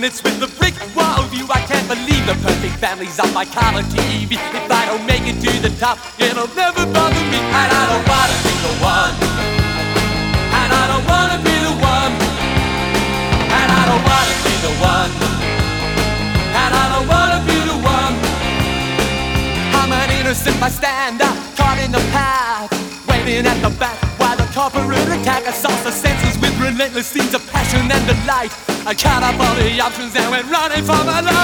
it's with the brick wall view. I can't believe the perfect family's on my collar TV. If I don't make it to the top, it'll never bother me. And I don't wanna be the one, and I don't wanna be the one, and I don't wanna be the one, and I don't wanna be the one. I'm an innocent bystander, caught in the path, waiting at the back while the corporate attack assaults the senses with relentless scenes of passion and delight. I cut up all the options and went running for my life.